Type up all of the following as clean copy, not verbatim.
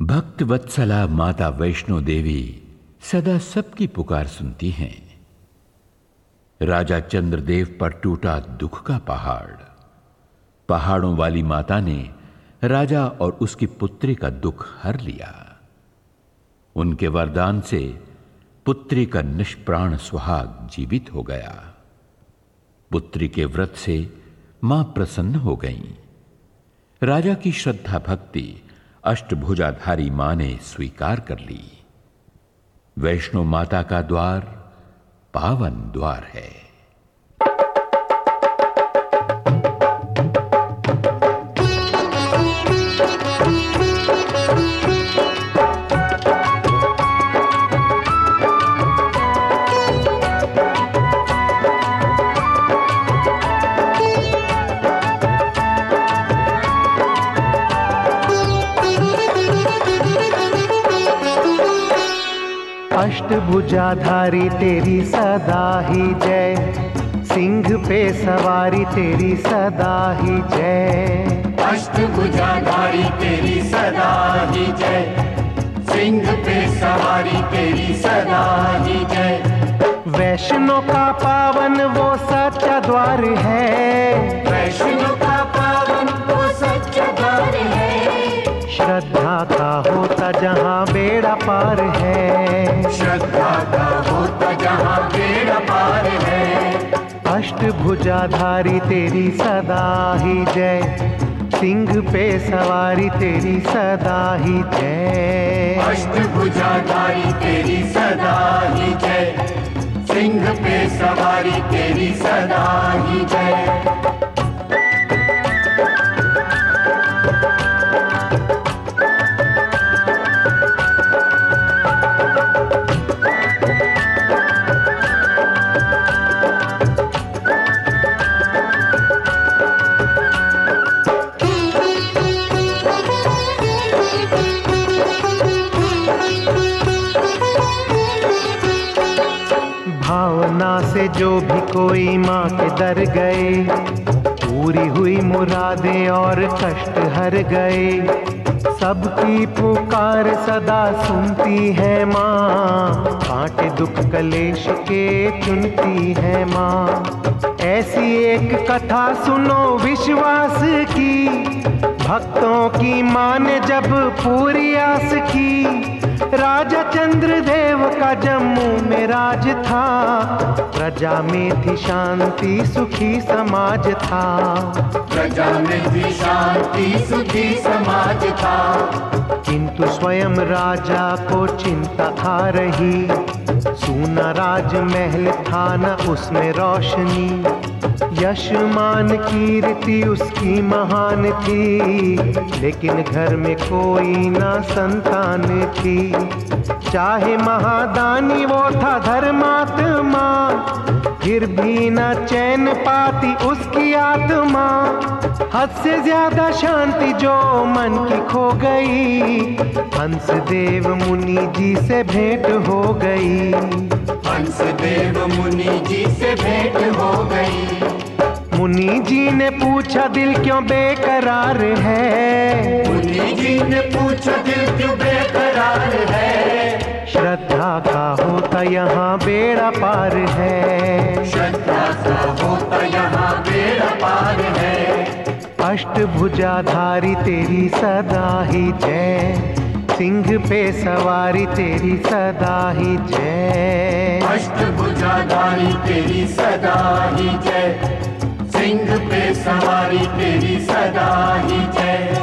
भक्त वत्सला माता वैष्णो देवी सदा सबकी पुकार सुनती हैं। राजा चंद्रदेव पर टूटा दुख का पहाड़। पहाड़ों वाली माता ने राजा और उसकी पुत्री का दुख हर लिया। उनके वरदान से पुत्री का निष्प्राण सुहाग जीवित हो गया। पुत्री के व्रत से मां प्रसन्न हो गईं। राजा की श्रद्धा भक्ति अष्टभुजाधारी मां ने स्वीकार कर ली। वैष्णो माता का द्वार पावन द्वार है। अष्टभुजाधारी तेरी सदा ही जय, सिंह पे सवारी तेरी सदा ही जय। अष्टभुजाधारी तेरी सदा ही जय, सिंह पे सवारी तेरी सदा ही जय। वैष्णो का पावन वो सच्चा द्वार है, वैष्णो का पावन वो सच्चा द्वार है। श्रद्धा का होता जहाँ बेड़ा पार है, श्रद्धा का होता जहाँ बेड़ा पार है। अष्टभुजाधारी तेरी सदा ही जय, सिंह पे सवारी तेरी सदा ही जय। अष्टभुजाधारी तेरी सदा ही जय, सिंह पे सवारी तेरी सदा ही जय। भावना से जो भी कोई माँ के दर गए, पूरी हुई मुरादें और कष्ट हर गए। सबकी पुकार सदा सुनती है माँ, कांटे दुख कलेश के चुनती है माँ। ऐसी एक कथा सुनो विश्वास की, भक्तों की माँ ने जब पूरी आस की। राजा चंद्रदेव का जम्मू में राज था, प्रजा में थी शांति सुखी समाज था। प्रजा में थी शांति सुखी समाज था। किंतु स्वयं राजा को चिंता खा रही, सूना राजमहल था न उसमें रोशनी। यश मान कीर्ति उसकी महान थी, लेकिन घर में कोई ना संतान थी। चाहे महादानी वो था धर्मात्मा, फिर भी न चैन पाती उसकी आत्मा। हद से ज्यादा शांति जो मन की खो गई, हंसदेव मुनि जी से भेंट हो गई। हंसदेव मुनि जी से भेंट हो गई। मुनि जी ने पूछा दिल क्यों बेकरार है, मुनि जी ने पूछा दिल क्यों बेकरार है। श्रद्धा का होता यहाँ बेड़ा पार है, श्रद्धा का होता यहाँ बेड़ा पार है। अष्टभुजाधारी तेरी सदा ही जय, सिंह पे सवारी तेरी सदा ही जय। अष्टभुजाधारी तेरी सदा ही जय, सिंह पे सवारी तेरी सदा ही जय।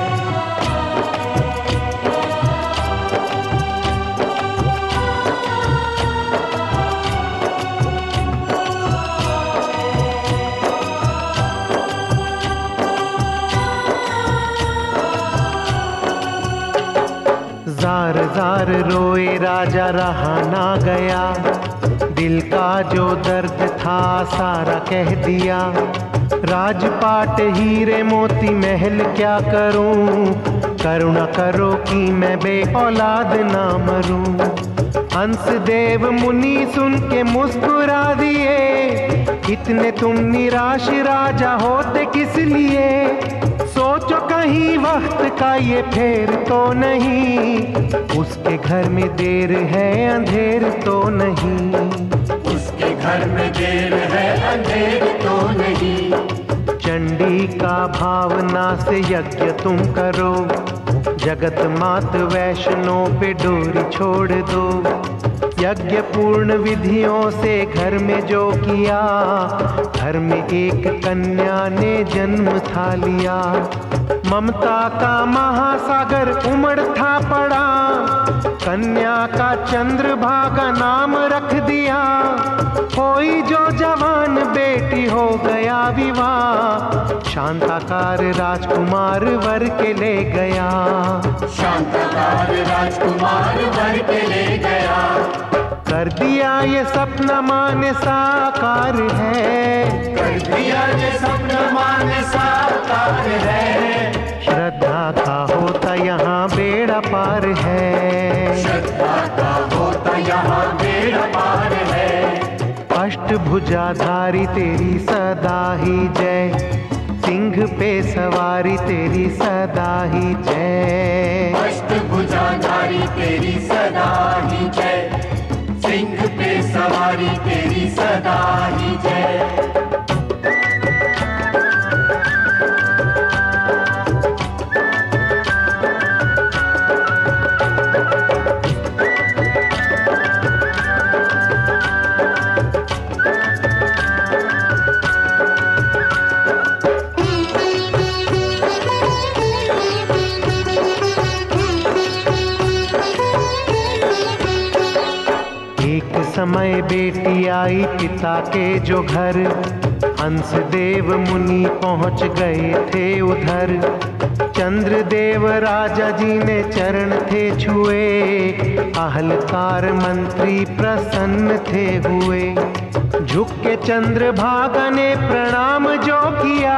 जार जार रोए राजा रहा ना गया, दिल का जो दर्द था सारा कह दिया। राजपाट हीरे मोती महल क्या करूं, करुणा करो कि मैं बे औलाद ना मरूं। हंसदेव मुनि सुन के मुस्कुरा दिए, इतने तुम निराश राजा होते किस लिए। सोचो कहीं वक्त का ये फेर तो नहीं, उसके घर में देर है अंधेर तो नहीं, उसके घर में देर है अंधेर तो नहीं। चंडी का भावना से यज्ञ तुम करो, जगत मात वैष्णो पे डोरी छोड़ दो। यज्ञ पूर्ण विधियों से घर में जो किया, घर में एक कन्या ने जन्म था लिया। ममता का महासागर उमड़ था पड़ा, कन्या का चंद्रभागा नाम रख दिया। कोई जो जवान बेटी हो गया विवाह, शांताकार राजकुमार वर के ले गया, शांताकार राजकुमार वर के ले गया। कर दिया ये सपना माने साकार है, कर दिया ये सपना माने साकार है। श्रद्धा का होता यहाँ बेड़ा पार है, श्रद्धा का होता यहाँ बेड़ा पार है। अष्टभुजाधारी तेरी सदा ही जय, सिंह पे सवारी तेरी सदा ही जय। अष्टभुजाधारी तेरी सदा ही जय, सिंह पे सवारी तेरी सदा ही जय। समय बेटी आई पिता के जो घर, हंसदेव मुनि पहुंच गए थे उधर। चंद्रदेव राजा जी ने चरण थे छुए, अहलकार मंत्री प्रसन्न थे हुए। झुक के चंद्रभागा ने प्रणाम जो किया,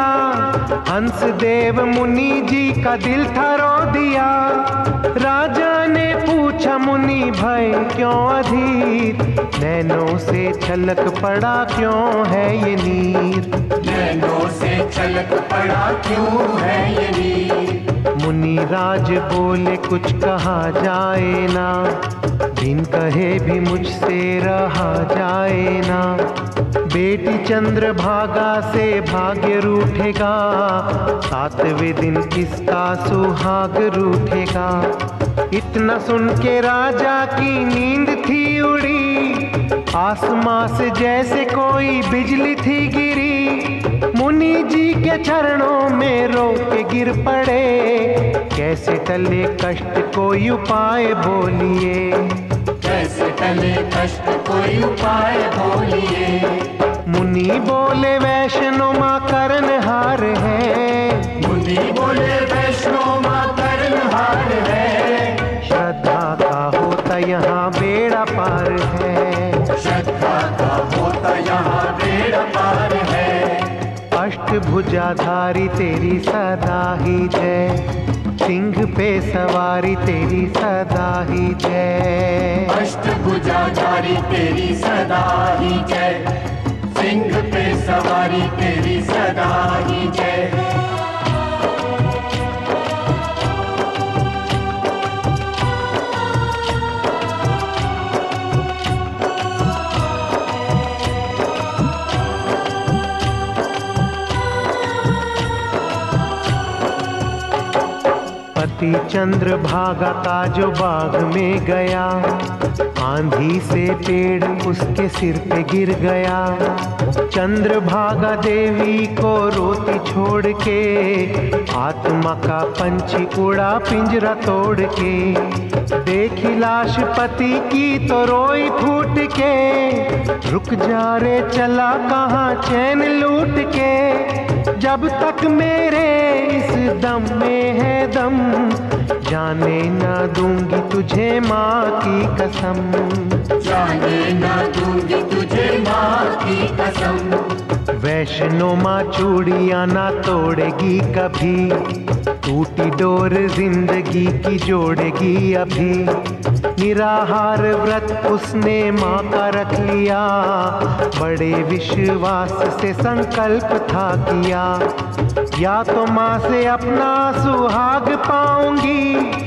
हंसदेव मुनि जी का दिल था रो दिया। राजा ने पूछा मुनि भय क्यों अधीर, नैनों से छलक पड़ा क्यों है ये नीर, नैनों से छलक पड़ा क्यों है ये नीर। मुनि राज बोले कुछ कहा जाए ना, बिन कहे भी मुझसे रहा जाए ना। बेटी चंद्रभागा से भाग्य रूठेगा, सातवें दिन किसका सुहाग रूठेगा। इतना सुन के राजा की नींद थी उड़ी, आसमां से जैसे कोई बिजली थी गिरी। मुनि जी के चरणों में रो के गिर पड़े, कैसे टले कष्ट कोई उपाय बोलिए, कैसे टले कष्ट कोई उपाय बोलिए। मुनि बोले वैष्णो माँ करनहार है, मुनि बोले वैष्णो माँ करनहार है। श्रद्धा का होता यहाँ बेड़ा पार है, श्रद्धा का होता यहाँ बेड़ा पार है। अष्टभुजाधारी तेरी सदा ही जय, सिंह पे सवारी तेरी सदा ही जय। अष्टभुजाधारी तेरी सदा ही जय, सिंह पे सवारी तेरी सदा ही जय। पति चंद्रभागा का जो बाग में गया, आंधी से पेड़ उसके सिर पे गिर गया। चंद्रभागा देवी को रोती छोड़ के, आत्मा का पंछी उड़ा पिंजरा तोड़ के। देखी लाश पति की तो रोई फूट के, रुक जा रे चला कहाँ चैन लूट के। जब तक मेरे इस दम में है दम, जाने ना दूंगी तुझे माँ की कसम, जाने ना दूंगी तुझे माँ की कसम। वैष्णो माँ चूड़ियाँ ना तोड़ेगी कभी, टूटी डोर जिंदगी की जोड़ेगी अभी। निराहार व्रत उसने माँ का रख लिया, बड़े विश्वास से संकल्प था किया। या तो माँ से अपना सुहाग पाऊंगी,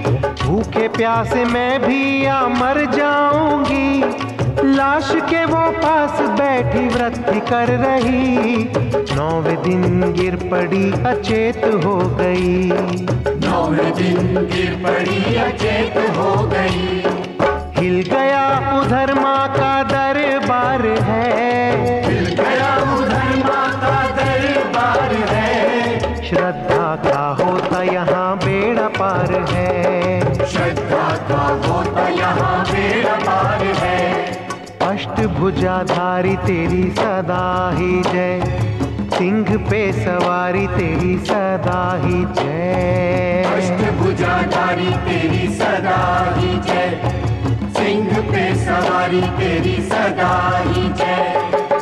भूखे प्यासे मैं भी या मर जाऊंगी। लाश के वो पास बैठी व्रत कर रही, 9वें दिन गिर पड़ी अचेत हो गई। 9वें दिन गिर पड़ी अचेत हो गई। हिल गया उधर माँ का दरबार है, हिल गया उधर माँ का दरबार है। श्रद्धा का होता यहाँ बेड़ा पार है, श्रद्धा का होता यहाँ बेड़ा पार है। अष्टभुजाधारी तेरी सदा ही जय, सिंह पे सवारी तेरी सदा ही जय। अष्टभुजाधारी तेरी सदा ही जय, सिंह पे सवारी तेरी सदा ही जय।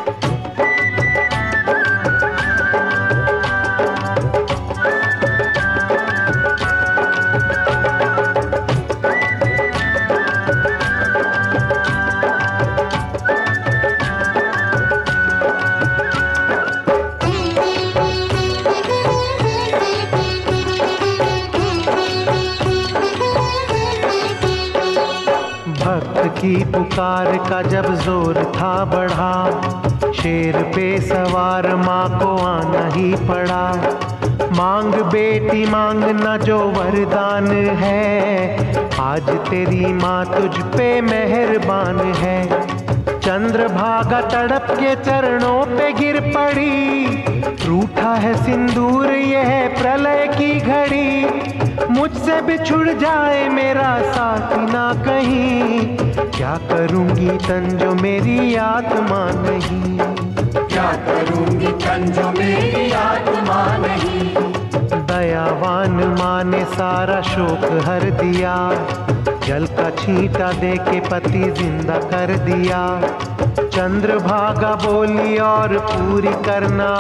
की पुकार का जब जोर था बढ़ा, शेर पे सवार माँ को आना ही पड़ा। मांग बेटी मांग न जो वरदान है, आज तेरी माँ तुझ पे मेहरबान है। चंद्रभागा तड़प के चरणों पे गिर पड़ी, रूठा है सिंदूर यह प्रलय की घड़ी। मुझसे बिछुड़ जाए मेरा साथी ना कहीं, क्या करूंगी तन जो मेरी आत्मा नहीं। क्या करूंगी तन जो मेरी आत्मा नहीं। दयावान माँ ने सारा शोक हर दिया, जल का छींटा दे के पति जिंदा कर दिया। चंद्रभागा बोली और पूरी करना,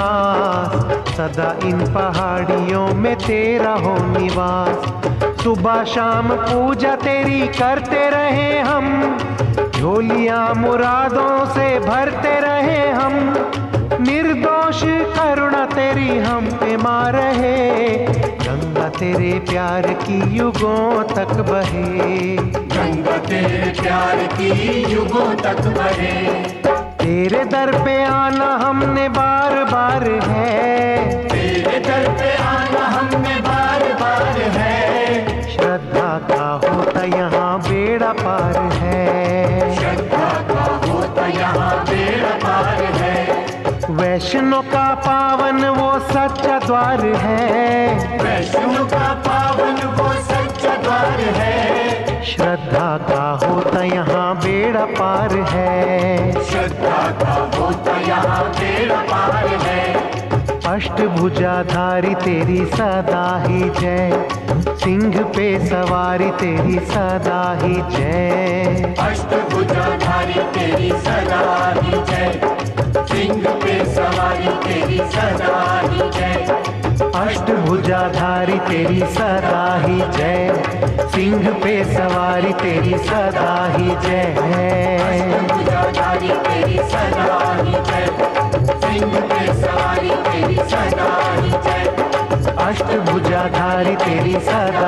सदा इन पहाड़ियों में तेरा हो निवास। सुबह शाम पूजा तेरी करते रहे हम, झोलियां मुरादों से भरते रहे हम। निर्दोष करुणा तेरी हम पे माँ रहे, गंगा तेरे प्यार की युगों तक बहे। गंगा तेरे प्यार की युगों तक बहे। तेरे दर पे आना हमने बार बार है, तेरे दर पे आना हमने बार बार है। श्रद्धा का होता यहाँ बेड़ा पार है, श्रद्धा का होता यहाँ बेड़ा पार है। वैष्णव का पावन वो सच्चा द्वार है, वैष्णव का पावन वो सच्चा द्वार है। श्रद्धा का होता यहाँ बेड़ा पार है, श्रद्धा का होता यहाँ बेड़ा पार है। अष्टभुजाधारी तेरी सदा ही जय, सिंह पे सवारी तेरी सदा ही जय। अष्टभुजाधारी तेरी सदा ही जय, सिंह पे सवारी तेरी सदा ही जय। अष्टभुजाधारी तेरी सदा ही जय, सिंह पे सवारी तेरी सदा ही जय। अष्टभुजाधारी तेरी सदा ही जय, सिंह पे सवारी तेरी सदा ही जय। अष्टभुजाधारी तेरी सदा